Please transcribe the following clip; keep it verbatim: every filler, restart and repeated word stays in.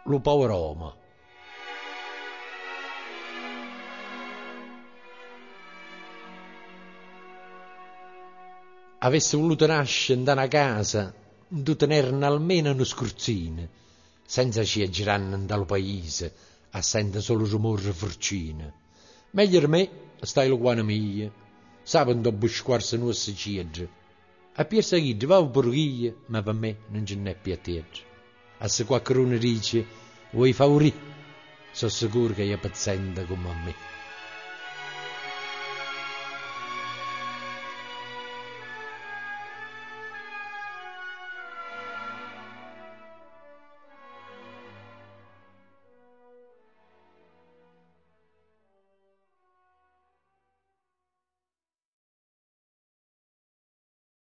lo povero uomo. Avesse voluto nascere in una casa, tu tenerne almeno uno scruzzino, senza ci girare dal paese, a sentire solo rumore forcino. Meglio me, stai lo guano mio, sapendo a buscarsi nostre cedre. A piersa chi va pure io, ma per me non ce n'è più a terra. A se qualcuno dice, vuoi favorire, sono sicuro che è paziente come a me.